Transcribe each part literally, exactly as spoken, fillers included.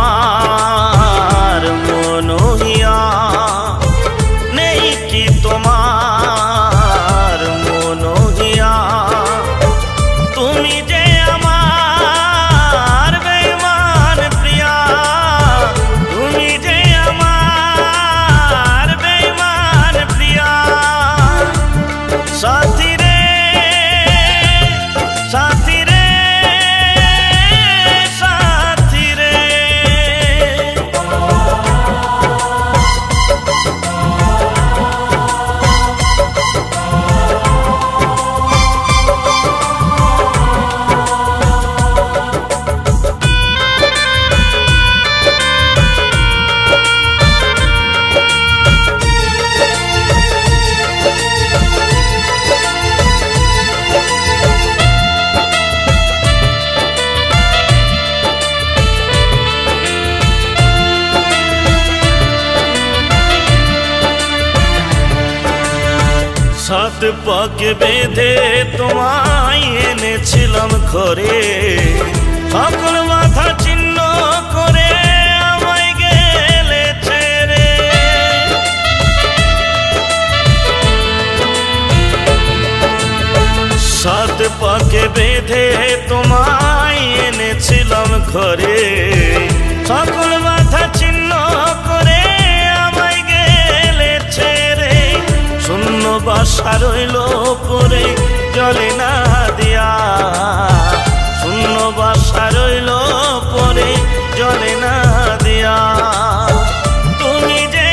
তোমার মনহিয়া, নেই কি তোমার মনহিয়া। তুমি যে আমার বেঈমান প্রিয়া, তুমি যে আমার বেঈমান প্রিয়া। সাথী রে সাথী রে সাথী রে, সাত পাকে বেঁধে তোমায় এনেছিলাম ঘরে, সকল মাথা চিহ্ন করে আমায় গেলে ছেড়ে। সাত পাকে বেঁধে তোমায় এনেছিলাম ঘরে, সকল মাথা চিহ্ন করে আমায় গেলে ছেড়ে। শূন্য বাসা রইল পরে জলে না দিয়া, শূন্য বাসা রইল পরে জলে না দিয়া। তুমি যে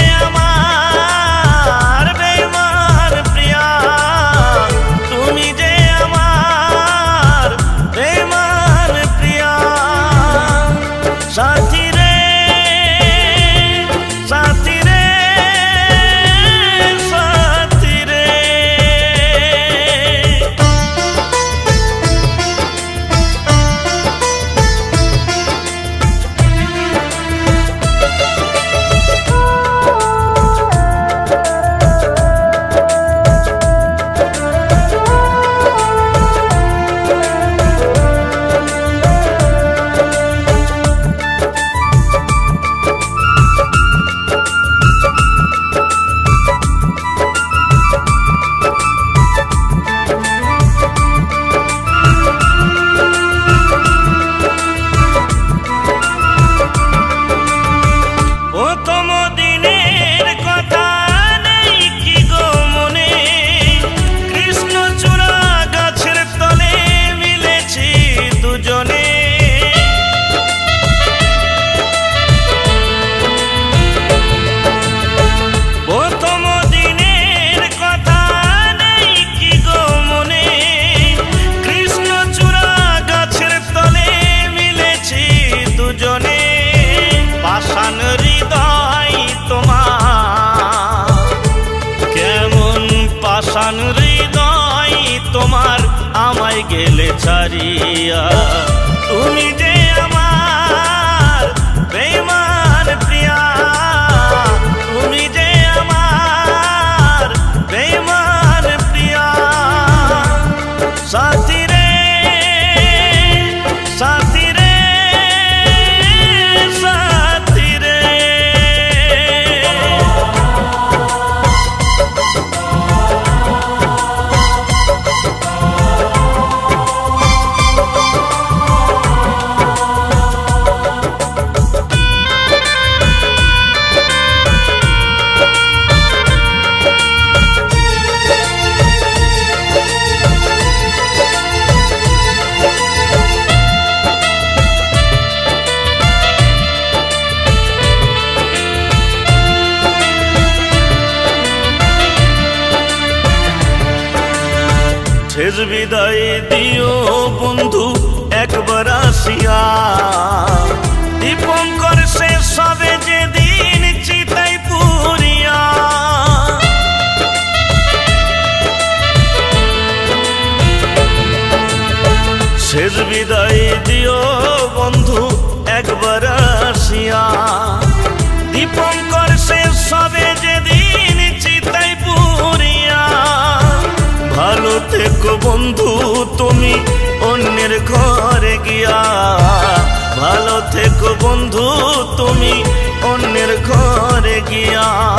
আমার বেঈমান প্রিয়া, তুমি যে আমার বেঈমান প্রিয়া। সাথী রে সাথী রে সাথী রে, প্রথম দিনের কথা নেই কি গো মনে, কৃষ্ণচূড়া গাছের তলে মিলেছি দুজনে। প্রথম দিনের কথা নেই কি গো মনে, কৃষ্ণচূড়া গাছের তলে মিলেছি দুজনে। পাষাণ হৃদয় তোমার, কেমন পাষাণ হৃদয় তোমার আমায় গেলে ছাড়িয়া। তুমি যে আমার বেঈমান প্রিয়া, তুমি যে আমার বেঈমান প্রিয়া। সাথী রে সাথী রে সাথী রে, শেষ বিদায় দিও বন্ধু একবার আসিয়া। দীপঙ্কর শেষ হবে যেদিন চিতাই পুরিয়া। শেষ বিদায় দিও বন্ধু একবার আসিয়া। দীপঙ্কর শেষ হবে যেদিন চিতাই পুরিয়া। ভালো থেকো বন্ধু তুমি অন্যের ঘরে গিয়া, ভালো থেকো বন্ধু অন্যের ঘরে গিয়া।